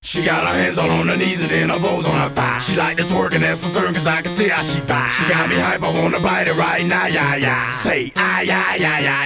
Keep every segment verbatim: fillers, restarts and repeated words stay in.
She got her hands all on her knees and then her bows on her thigh. She like to twerk and that's for certain cause I can tell she fine. She got me hype, I wanna bite it right now, yeah, yeah. Say, ah, yeah, yeah, yeah,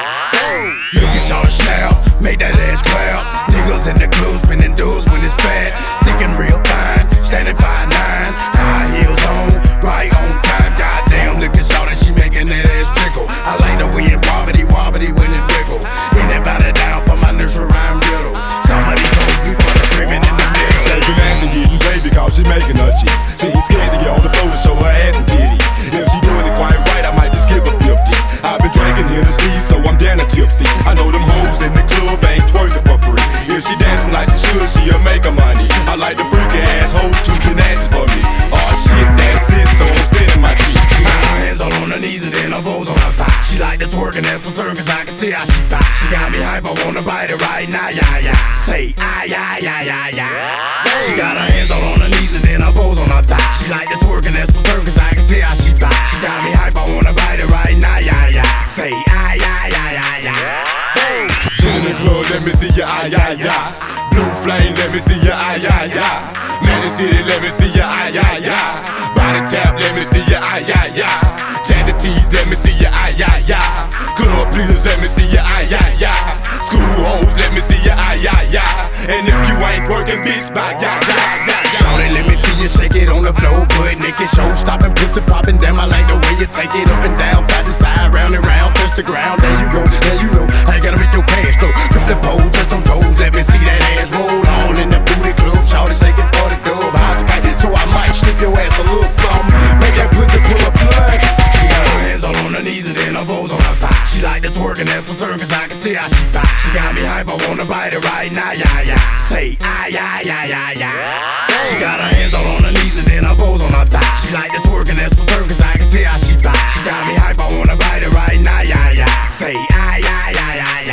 yeah. Look at y'all snap, make that ass clap. Niggas in the club spinning dudes when it's fat. Thinking real fine, standing five nine. High heels on, right on time. Goddamn, look at y'all that she making that ass tickle. I like the way it wobbity wobbity when it wiggle. Anybody down for my nursery rhyme riddle. Somebody told me for the creaming in the middle. Shaking ass and getting paid because she making her cheeks. She ain't scared to get on the floor to show her ass and titties. If she doing it quite right, I might just give her fifty. I've been drinking Hennessy, so I'm down to tipsy. I know them hoes in the club ain't twerking for free. If she dancing like she should, she'll make her money. I like the freaky ass hoes too tenacious for me. Oh shit, that's it, so I'm spinning my cheeks. She got her hands all on her knees and then her bows on her thigh. She like to twerk and that's for certain cause I can tell she fine. She got me hype, I wanna bite it right now, yeah, yeah. Say, ah, yeah, yeah, yeah, yeah. She got her hands all on her knees and then her bows on her thigh. She like to twerk and that's for certain cause I can tell she fine. She got me hype, I wanna bite it right now, yeah, yeah. Say, ah, yeah, yeah, yeah, yeah. Chill in the club, let me see ya, ah, yeah, yeah. Blue flame, let me see ya, ah, yeah, yeah. Magic City, let me see ya, ah, yeah, yeah. Body tap, let me see ya, ah, yeah, yeah. Chanty tees, let me see ya, ah, yeah, yeah. Club pleasers, let me see ya, ah, yeah, yeah. School hoes, let me see ya, ah, yeah, yeah. And if you ain't working, bitch, bye, yeah, yeah, yeah, yeah. Shorty, let me see you shake it on the floor, butt naked, show stopping, pussy popping, damn, I like the way you take it up and down, side to side, round and round, touch the ground, there you go, there you know, I gotta make your cash flow, flip the pole, touch them toes, let me see that ass roll on in the booty club, shorty shake it for the dub, hot spike, so I might slip your ass a little something, make that pussy pull a plug. She got her hands all on her knees and then her bows on her thigh. She like to twerk and that's for certain cause I can tell she fine. She got me hype, I wanna bite it right now, yeah, yeah. Say, ah, yeah, yeah, yeah, yeah. She got her hands all on her knees and then her bows on her thigh. She like to twerk and that's for certain cause I can tell she fine. She got me hype, I wanna bite it right now, yeah, yeah. Say, ah, yeah, yeah, yeah,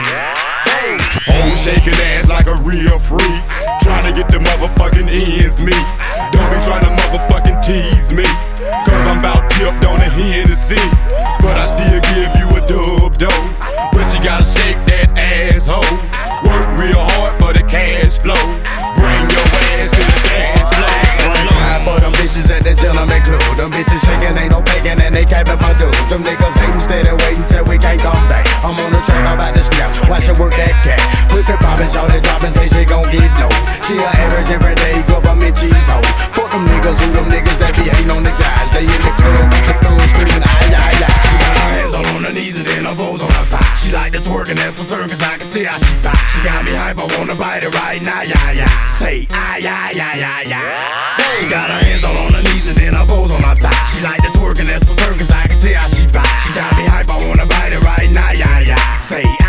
yeah. Hoes shaking ass like a real freak, trying to get the motherfucking ends meet. Don't be trying to motherfucking tease me, cause I'm bout tipped on the Hennessy. But I still give you a dub dough. But you gotta shake that asshole. Work real hard for the cash flow. Bring your ass to the dance floor. Time for them bitches at the gentleman club. Them bitches shaking, ain't no begging, and they capping for dudes. Them niggas hating, steady waiting till we can't come back. I'm on the track, I'm about to snap. Watch her work that cat. Pussy poppin', shawty droppin', say she gon' get low. She a average everyday government cheese hoe. Fuck them niggas, who them niggas that be hating on the guys. They in the club with the thugs screaming, ay, ay, ay. She got her hands all on her knees and then her bows on her thigh. She like to twerk and that's for certain cause I can tell she fine. She got me hype, I wanna bite it right now, yeah, yeah. Say, ah, yeah, yeah, yeah, yeah. She got her hands all on her knees and then her bows on her thigh. She like to twerk and that's for certain cause I can tell she fine. She got me hype, I wanna bite it right now, yeah, yeah. Say,